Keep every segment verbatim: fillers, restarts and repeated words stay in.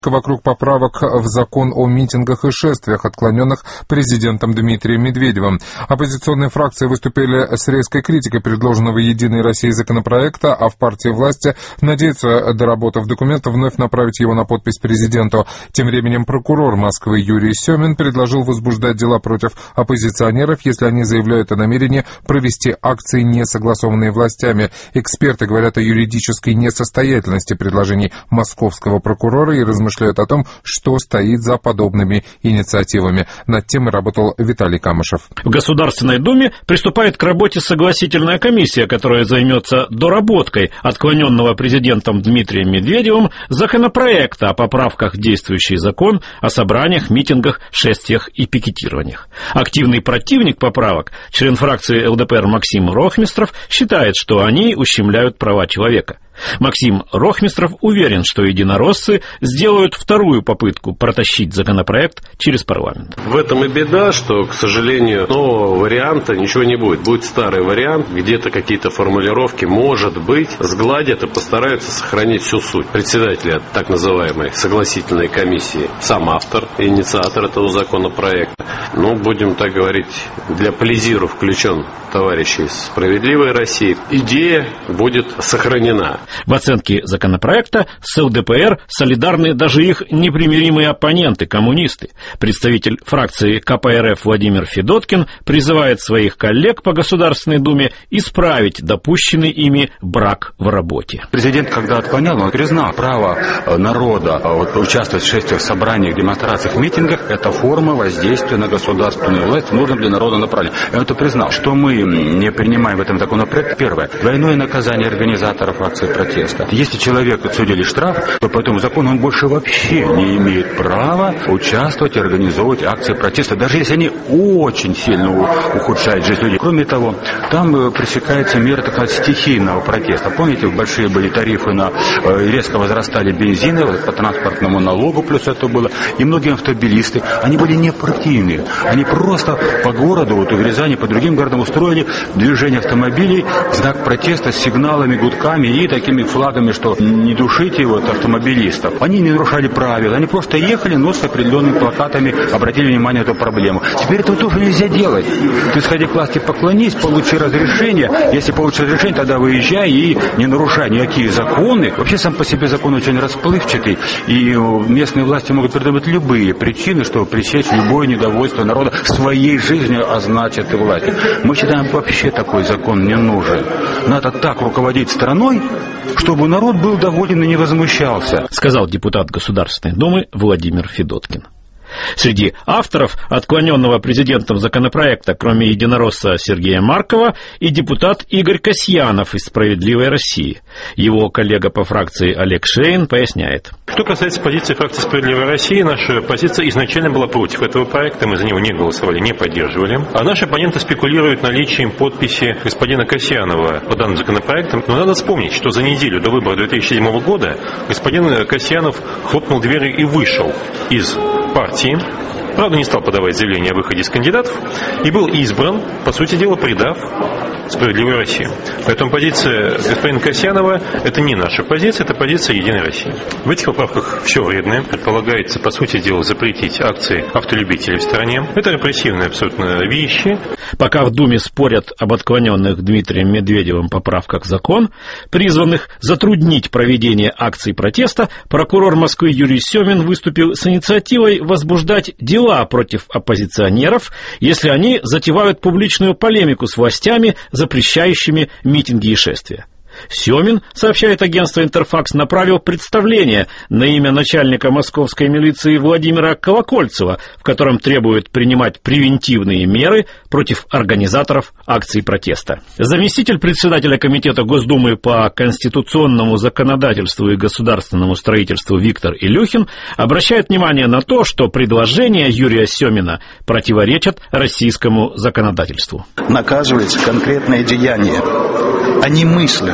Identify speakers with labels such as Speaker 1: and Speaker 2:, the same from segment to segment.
Speaker 1: вокруг поправок в закон о митингах и шествиях, отклоненных президентом Дмитрием Медведевым. Оппозиционные фракции выступили с резкой критикой предложенного «Единой Россией» законопроекта, а в партии власти надеются, доработав документ, вновь направить его на подпись президенту. Тем временем прокурор Москвы Юрий Семин предложил возбуждать дела против оппозиционеров, если они заявляют о намерении провести акции, не согласованные властями. Эксперты говорят о юридической несостоятельности предложений московского прокурора и размышляют о том, что стоит за подобными инициативами. Над темой работал Виталий Камышев.
Speaker 2: В Государственной Думе приступает к работе согласительная комиссия, которая займется доработкой отклоненного президентом Дмитрием Медведевым законопроекта о поправках в действующий закон о собраниях, митингах, шествиях и пикетированиях. Активный противник поправок, член фракции эл дэ пэ эр Максим Рохмистров, считает, что они ущемляют права человека. Максим Рохмистров уверен, что единороссы сделают вторую попытку протащить законопроект через парламент.
Speaker 3: В этом и беда, что, к сожалению, нового варианта ничего не будет. Будет старый вариант, где-то какие-то формулировки, может быть, сгладят и постараются сохранить всю суть. Председатель так называемой согласительной комиссии, сам автор, инициатор этого законопроекта. Ну, будем так говорить, для плезиру включен товарищи из «Справедливой России». Идея будет сохранена.
Speaker 2: В оценке законопроекта с эл дэ пэ эр солидарны даже их непримиримые оппоненты, коммунисты. Представитель фракции ка пэ эр эф Владимир Федоткин призывает своих коллег по Государственной Думе исправить допущенный ими брак в работе.
Speaker 4: Президент, когда отклонял, он признал право народа вот, участвовать в шествиях, собраниях, демонстрациях, митингах. Это форма воздействия на государственную власть, нужно для народа направления. Он это признал. Что мы не принимаем в этом законопроекте? Первое. Двойное наказание организаторов акции протеста. Если человеку отсудили штраф, то по этому закону он больше вообще не имеет права участвовать и организовывать акции протеста, даже если они очень сильно ухудшают жизнь людей. Кроме того, там пресекается мера такого стихийного протеста. Помните, большие были тарифы на резко возрастали бензины по транспортному налогу, плюс это было, и многие автомобилисты, они были не партийные, они просто по городу, вот в Рязани, по другим городам устроили движение автомобилей в знак протеста с сигналами, гудками и такими флагами, что не душите вот автомобилистов. Они не нарушали правил, они просто ехали, но с определенными плакатами обратили внимание на эту проблему. Теперь этого тоже нельзя делать. Ты сходи к власти, поклонись, получи разрешение. Если получишь разрешение, тогда выезжай и не нарушай никакие законы. Вообще сам по себе закон очень расплывчатый, и местные власти могут придумать любые причины, чтобы пресечь любое недовольство народа своей жизнью, а значит и власти. Мы считаем, вообще такой закон не нужен. Надо так руководить страной, чтобы народ был доволен и не возмущался,
Speaker 2: сказал депутат Государственной Думы Владимир Федоткин. Среди авторов отклоненного президентом законопроекта, кроме единоросса Сергея Маркова, и депутат Игорь Касьянов из «Справедливой России». Его коллега по фракции Олег Шейн поясняет.
Speaker 5: Что касается позиции фракции «Справедливой России», наша позиция изначально была против этого проекта, мы за него не голосовали, не поддерживали. А наши оппоненты спекулируют наличием подписи господина Касьянова по данным законопроектам. Но надо вспомнить, что за неделю до выборов две тысячи седьмого года господин Касьянов хлопнул дверью и вышел из партии. Правда, не стал подавать заявление о выходе из кандидатов и был избран, по сути дела, предав «Справедливую Россию». Поэтому позиция господина Касьянова – это не наша позиция, это позиция «Единой России». В этих поправках все вредное. Предполагается, по сути дела, запретить акции автолюбителей в стране. Это репрессивные абсолютно вещи.
Speaker 2: Пока в Думе спорят об отклоненных Дмитрием Медведевым поправках в закон, призванных затруднить проведение акций протеста, прокурор Москвы Юрий Семин выступил с инициативой возбуждать дела против оппозиционеров, если они затевают публичную полемику с властями, запрещающими митинги и шествия. Семин, сообщает агентство «Интерфакс», направил представление на имя начальника московской милиции Владимира Колокольцева, в котором требует принимать превентивные меры против организаторов акций протеста. Заместитель председателя Комитета Госдумы по конституционному законодательству и государственному строительству Виктор Илюхин обращает внимание на то, что предложения Юрия Семина противоречат российскому законодательству.
Speaker 6: Наказывается конкретное деяние, а не мысль.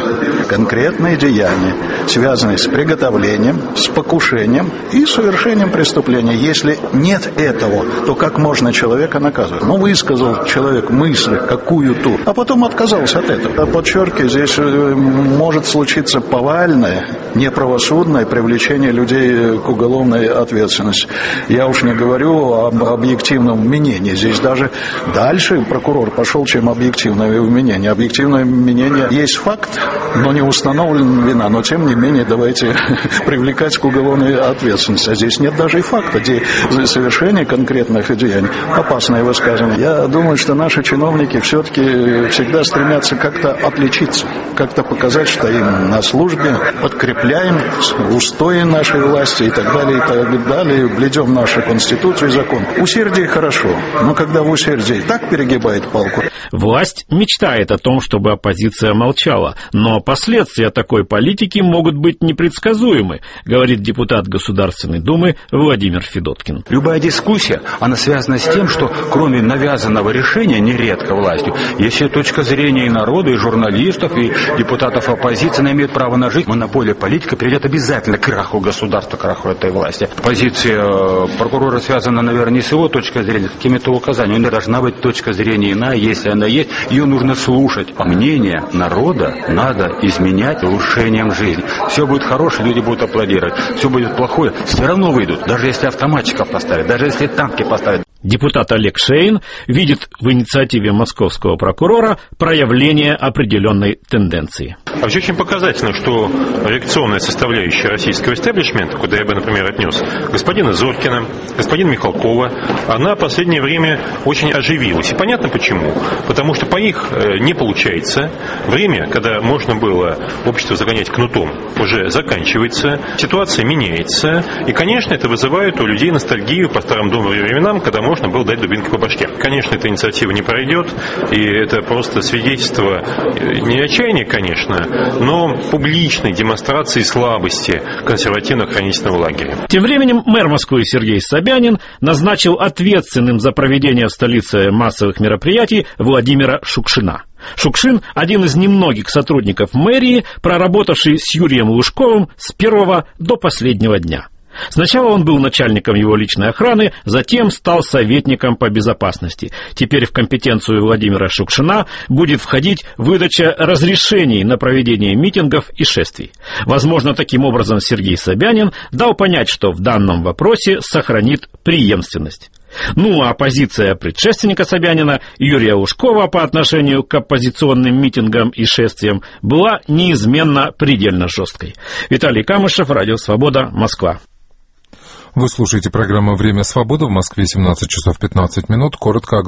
Speaker 6: конкретные деяния, связанные с приготовлением, с покушением и совершением преступления. Если нет этого, то как можно человека наказывать? Ну, высказал человек мысль какую-то, а потом отказался от этого. Подчеркиваю, здесь может случиться повальное, неправосудное привлечение людей к уголовной ответственности. Я уж не говорю об объективном мнении. Здесь даже дальше прокурор пошел, чем объективное мнение. Объективное мнение есть факт, но не установлена вина. Но, тем не менее, давайте привлекать к уголовной ответственности. А здесь нет даже и факта. Совершение конкретных деяний. Опасное высказывание. Я думаю, что наши чиновники все-таки всегда стремятся как-то отличиться, как-то показать, что им на службе, подкрепляем устои нашей власти и так далее, и так далее, блюдем нашу конституцию и закон. Усердие хорошо, но когда в усердии так перегибает палку.
Speaker 2: Власть мечтает о том, чтобы оппозиция молчала, но последствия такой политики могут быть непредсказуемы, говорит депутат Государственной Думы Владимир Федоткин.
Speaker 4: Любая дискуссия, она связана с тем, что кроме навязанного решения, нередко властью, есть и точка зрения и народа, и журналистов, и депутатов оппозиции, она имеет право на жизнь. Монополия политика приведет обязательно к краху государства, к краху этой власти. Позиция прокурора связана, наверное, не с его точкой зрения, с какими-то указаниями. У него должна быть точка зрения иная, если она есть, ее нужно слушать. А мнение народа надо изменять улучшением жизни. Все будет хорошее, люди будут аплодировать. Все будет плохое, все равно выйдут, даже если автоматчиков поставят, даже если танки поставят.
Speaker 2: Депутат Олег Шейн видит в инициативе московского прокурора проявление определенной тенденции.
Speaker 5: Вообще очень показательно, что реакционная составляющая российского истеблишмента, куда я бы, например, отнес господина Зоркина, господина Михалкова, она в последнее время очень оживилась. И понятно почему. Потому что по их не получается. Время, когда можно было общество загонять кнутом, уже заканчивается. Ситуация меняется. И, конечно, это вызывает у людей ностальгию по старым добрым временам, когда можно было дать дубинкой по башке. Конечно, эта инициатива не пройдет. И это просто свидетельство не отчаяния, конечно, но публичной демонстрации слабости консервативно-охранительного лагеря.
Speaker 2: Тем временем мэр Москвы Сергей Собянин назначил ответственным за проведение в столице массовых мероприятий Владимира Шукшина. Шукшин – один из немногих сотрудников мэрии, проработавший с Юрием Лужковым с первого до последнего дня. Сначала он был начальником его личной охраны, затем стал советником по безопасности. Теперь в компетенцию Владимира Шукшина будет входить выдача разрешений на проведение митингов и шествий. Возможно, таким образом Сергей Собянин дал понять, что в данном вопросе сохранит преемственность. Ну а позиция предшественника Собянина, Юрия Лужкова, по отношению к оппозиционным митингам и шествиям была неизменно предельно жесткой. Виталий Камышев, Радио Свобода, Москва.
Speaker 1: Вы слушаете программу «Время свободы». В Москве семнадцать часов пятнадцать минут. Коротко о